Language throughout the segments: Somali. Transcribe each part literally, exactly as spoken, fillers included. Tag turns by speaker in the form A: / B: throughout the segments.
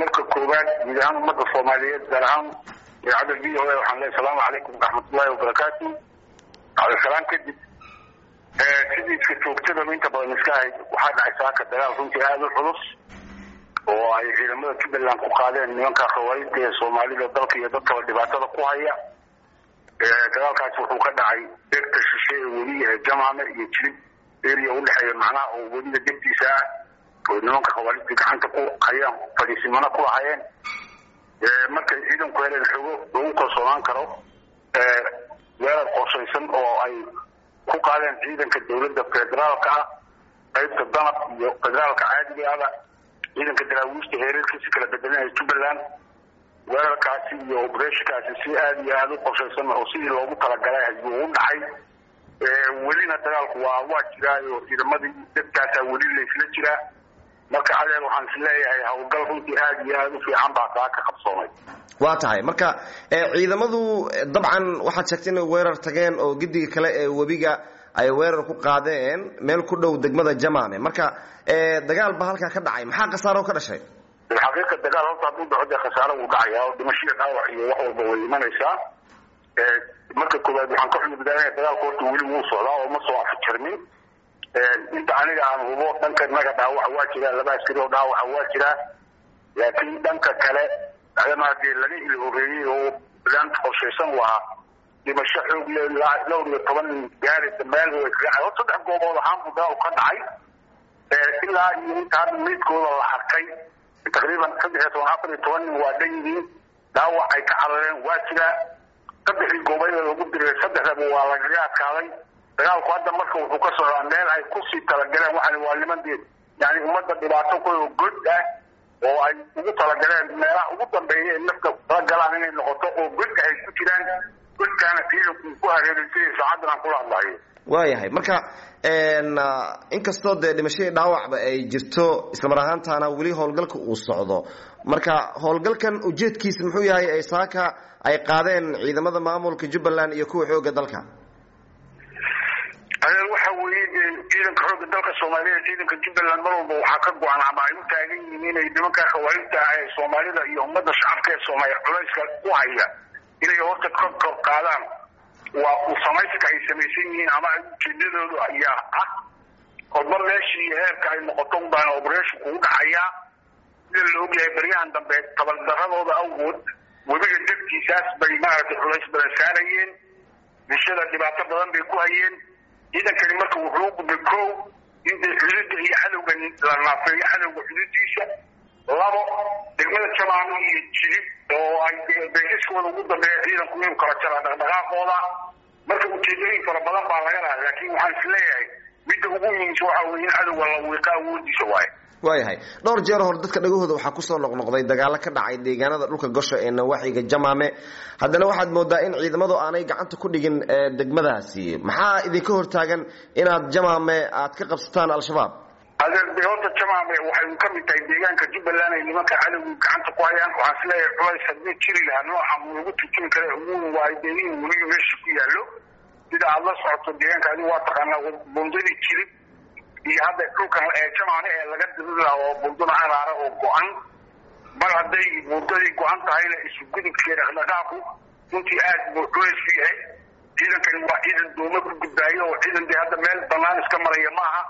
A: marka koowaad gudahaan ummadda Soomaaliyeed gaar ahaan idaacadda V O A waxaan leeyahay salaamu calaykum waraxmatullaahi wabarakaatuh. Cali salaam kadib ee sidii iska joogtada inta badan iska ahayd waxaa dhacay saaka dagaal runtii aad u culus oo ay ciidamada Jubbaland ku qaadeen nimanka khawaarijta ee Soomaalida dalka iyo dadka dhibaatada ku haya. ee dagaalkaas wuxuu ka dhacay degta shishe ee weliga Jamaame iyo Jilib area u dhaxeeya macnaha oo weliga degtiisa ah oo nimanka khawaarijta gacanta ku hayaan fadhiisimana ku hayeen. ee markay ciidanku heleen xogo lagu kalsoonaan karo ee weerar qorshaysan oo ay ku qaadeen ciidanka dawladda federaalka ah qaybta danab iyo federaalka caadiga ah ciidanka daraawiishta heerarkiisa kala bedelan ee Jubbaland weerarkaasi iyo operatiinkaasi si aad iyo aad u qorshaysan oo sidii loogu talagalay ayuu u dhacay. ee welina dagaalku waa waa jiraa oo ciidamadii dadkaas weli la isla jiraa. marka adeer waxaan isleeyahay hawlgal runtii aad iyo aad u fiican baa ka qabsoomay.
B: waa tahay marka ee ciidamadu dabcan waxaad sheegtay inay weerar tageen oo gidiga kale ee webiga ay weerar ku qaadeen meel ku dhow degmada Jamaame. marka ee dagaal ba halka ka dhacay maxaa qasaaro ka dhashay?
A: xaqiiqada dagaal horta hadduu dhaco qasaaro uu dhacaya oo dhimasho dhaawac iyo wax walba way imanaysaa. ee marka koowaad waxaan ka xumidanahay dagaalku horta weli wuu socdaa oo ma soo afjarmin. ee inta aniga aan hubo dhanka naga dhaawac waa jira laba askari oo dhaawac waa jira laakiin dhanka kale adamaadii laga ilooreeyay oo plan qorshaysan waa dhimasho xoog leh dhowr iyo toban gaaraysa meel way ka dhacay oo saddex goobood ahaan buu dagaal ka dhacay. ee ilaa iyo inta midkooda la harkay taqriiban saddex iyo afar iyo toban waa dhanyihiin dhaawac ay ka carareen waa jira saddex goobood lagu diray saddexdaba waa laga adkaaday. dagaalku hadda marka wuxuu ka socdaa meel ay ku sii talagaleen waxaan waa nimandeed yani ummadda dhibaato ku god ah oo ay ugu talagaleen meelaha ugu dambeeyay nafka talagalaan inay noqoto oo god ay ku jiraan godkaana ciidanku ku hareereysay saacaddan kula hadlayo.
B: waayahay marka een inkastoo de dhimashada dhaawacba ay jirto isla mar ahaantaana weli howlgalka uu socdo marka howlgalkan ujeedkiisa muxuu yahay ay saaka ay qaadeen ciidamada maamulka Jubbaland iyo kuwa xooga dalka?
A: ayaan waxa weeyay ciidanka xooga dalka Soomaaliyeed ciidanka Jubbaland mar walba waxa ka go'an ama ay u taagan yihiin inay nimanka khawaarijta ah ee Soomaalida iyo ummadda shacabka ee Soomaaliya culayska ku haya inay horta ka qaadaan waa u samayska ay samaysan yihiin ama ujeedadoodu ayaa ah oo meeshii heerka ay noqoto baan operation ku dhacaya sida loo ogyahay baryahan dambe tabaldaradooda awgood webiga dadkiisaas bay maaragtay culays badan saarayeen bulshada dhibaato badan bay ku hayeen. ciidankani marka wuxuu gudbay kow in xuduudda iyo cadowga la naafeeyo cadowga xuduudiisa labo degmada Jamaame iyo Jilib oo ay beesiskooda ugu dambeeya ciidanku inuu kala jaro dhaqdhaqaaqooda. marka ujeedooyin fara badan baa laga lahaa laakiin waxaan isleeyahay midda ugu muhiimsan waxa weeye in cadowga la wiiqaa awoodiisa waaye.
B: waayahay dhowr jeer hor dadka dhagahooda waxaa ku soo noqnoqday dagaalo ka dhacay deegaanada dhulka Gosho ee nawaaxiga Jamaame haddana waxaad moodaa in ciidamadu aanay gacanta ku dhigin degmadaasi. maxaa idinka hortaagan inaad Jamaame aad ka qabsataan al-shabaab?
A: adeer horta Jamaame waxay ka mid tahay deegaanka Jubbaland ee nimanka cadowga gacanta ku hayaan. waxaan isleeyahay culays haddii jiri lahaa nooca lagu tujin karo ugu waa deegaan weliba meesha ku yaallo sida aad la socoto deegaanka adigu waa taqaanaa bundadii Jilib iyo hadda dhulkan ee Jamaame ee laga dilaa oo bundada caraara oo go'an mar hadday bundadii go'an tahayna isu gudubkeeda dhaqaaqu intii aad buu culays yahay. ciidankani waa ciidan doomo ku gudbaayo oo ciidan de hadda meel banaan iska maraya maaha.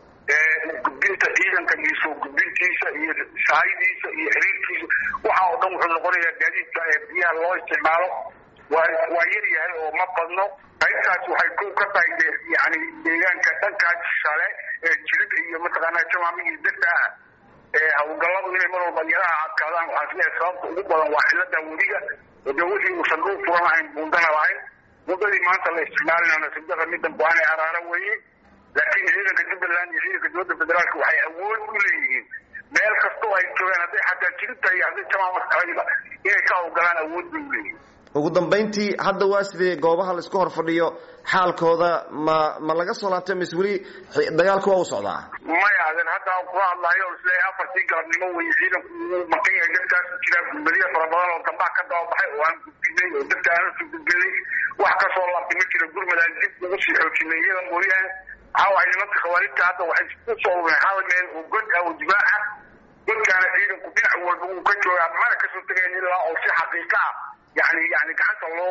A: ee gudbinta ciidanka iyo soo gudbintiisa iyo saaydiisa iyo xiriirkiisa waxa oo dhan wuxuu noqonayaa gaadiidka ee biyaha loo isticmaalo waa waa yar yahay oo ma badno. qaybtaas waxay ku ka tahay yani deegaanka dhankaas sare ee Jilib iyo mataqaanaa Jamaame iyo dadka ee hawlgalladu inay mar walba yaraha adkaadaan. waxaan isleeyahay sababta ugu badan waa xilada webiga oo dawladii uusan u furan lahayn bundana lahayn bundadii maanta la isticmaalayna sidada middan go'aan ee araara weeye. laakiin ciidanka Jubbaland iyo ciidanka dowladda federaalka waxay awood u leeyihiin meel kastoo ay joogaan hadday xataa Jilibta iyo hadday Jamaame taayba inay ka hawlgalaan awood bay u leeyihiin.
B: ugu dambeyntii hadda waa sidee goobaha la isku hor fadhiyo xaalkooda ma ma laga soo laabtay miswili dagaalku waa u socdaa?
A: maya adan hadda ku hadlayo isla afartii galabnimo way ciidanku maqan yahay dadkaas jira gudbadiya fara badan oo dambaa ka daabaxay oo aan gudbinay oo dadka aan soo gudbinay wax ka soo laabtay ma jiro gurmadaan dib ugu sii xoojinay iyada mooyaan waxaa nimanka khawaarijta hadda waxay ku soo urureen hal meel oo god ah oo dibaaca dadkaana ciidanku dhinac walba uu ka joogaa mana kasoo tegayn ilaa oo si xaqiiqa ah yani yani gacanta loo